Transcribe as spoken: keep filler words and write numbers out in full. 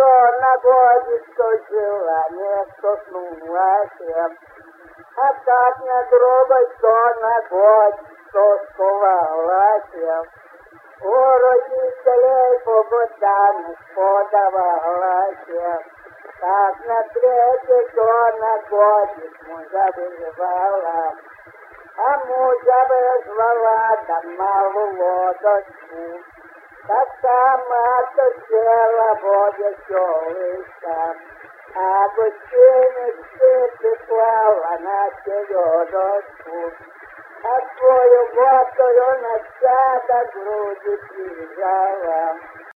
на годе, что желание столкнулась. А так на другой, что на год, что сковалась. У родителей по годам подавалась. Так на третий, что на годик мужа вызвала. А мужа вызвала, да малую дочку. Так сама-то села воде челыша. А гостиницы приклала на селедочку. А свою готую на чада груди прижала.